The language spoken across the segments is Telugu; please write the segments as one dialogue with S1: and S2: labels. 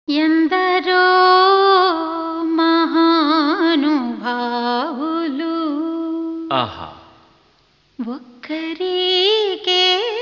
S1: ఎందరో మహానుభావులు
S2: ఆహా
S1: ఒక్కరికే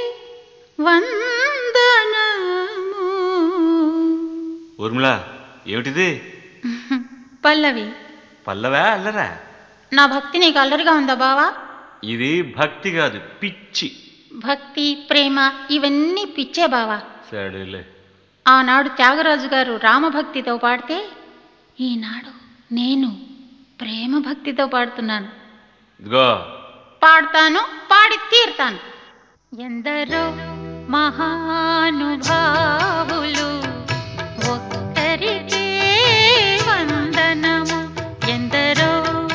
S1: వందనము.
S2: ఊర్మిళ, ఏమిటిది?
S1: పల్లవి,
S2: పల్లవా అల్లరా?
S1: నా భక్తి నీకు అల్లరిగా ఉందా బావా?
S2: ఇది భక్తి కాదు, పిచ్చి.
S1: భక్తి ప్రేమ ఇవన్నీ పిచ్చే బావా.
S2: సరేలే.
S1: ఆనాడు త్యాగరాజు గారు రామభక్తితో పాడితే ఈనాడు నేను ప్రేమ భక్తితో పాడుతున్నాను.
S2: ఇదిగో
S1: పాడతాను, పాడి తీరుతాను. ఎందరో మహానుభావులు ఒక్కరికే వందనము. ఎందరో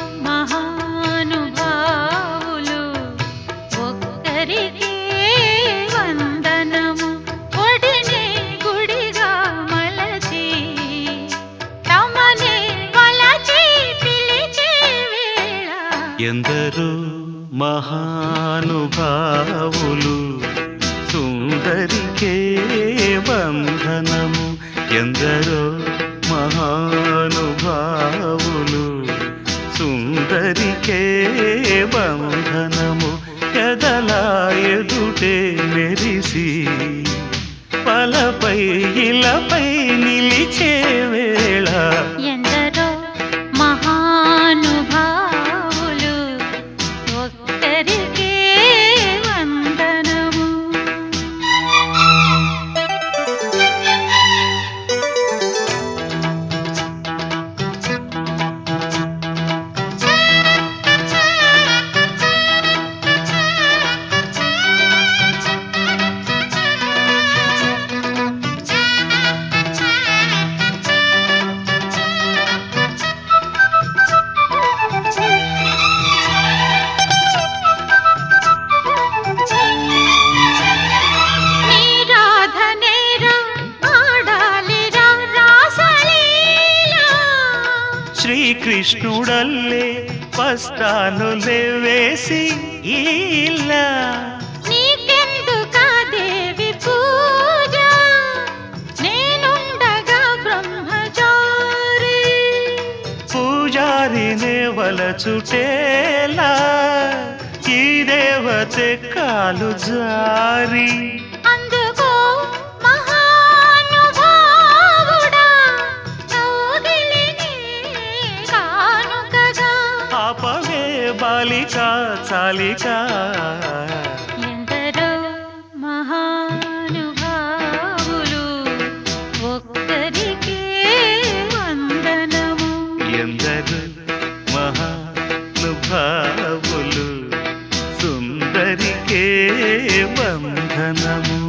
S1: మహానుభావులు ఒక్కరికే వందనము. ఒడిని గుడిగా మలచి తమని కొలచి పిలిచే వేళ.
S3: ఎందరో మహానుభావులు సుందరికే బంధనము. ఎందరో మహానుభావులు సుందరికే బంధనము. ఎదలా ఎదుటే మెరిసి పలపై ఇలపై నిలిచే వేళ.
S1: ఎందరో మహానుభావులు ఒక్కరికే వందనము.
S3: శ్రీకృష్ణుడల్లే పస్తానులే వేసి ఇలా
S1: నీకెందుకా దేవి పూజ, నేనుండగా బ్రహ్మచారి.
S3: పూజారినే వలచుటేలా ఈ దేవతే కాలు జారి.
S1: అందుకో మహానుభావుడా కౌగిలిని కానుకగా.
S3: ఆపవే బాలిక చాలిక.
S1: ఎందరో మహానుభావులు ఒక్కరికే వందనము.
S3: ఎందరు మహానుభావులు సుందరికే బంధనము.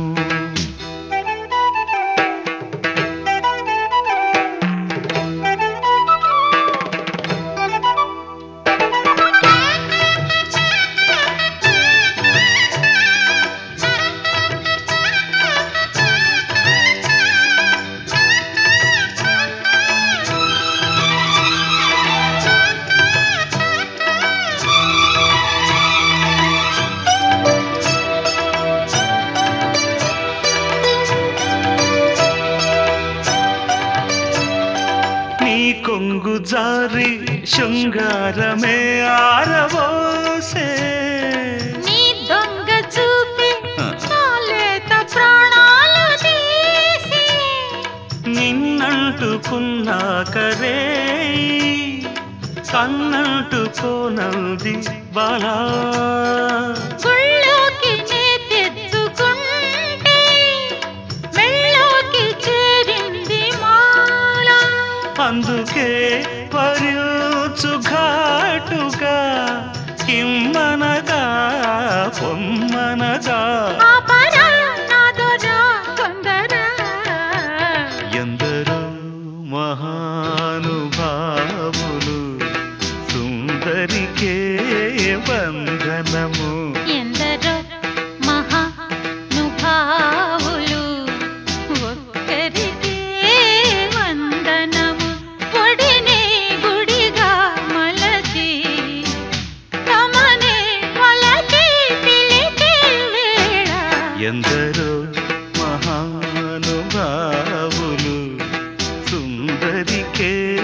S3: కొంగు జారి శృంగారమే ఆరవోసే.
S1: నీ దొంగ చూపి చాలేత ప్రాణాలు తీసి.
S3: నిన్నంటుకున్నాకరే కన్నంటుకోనంది బాలా.
S1: గుళ్ళోకి నే తెచ్చుకుంటే మెళ్ళోకి చేరింది మాల.
S3: అందుకే పరుచు ఘాటుగా కిమ్మనగా పొమ్మనగా.
S1: ఆపరా నాదోరా తొందర.
S3: ఎందరో మహానుభావులు సుందరికే వందనము.
S1: ఎందరో
S3: అందుకే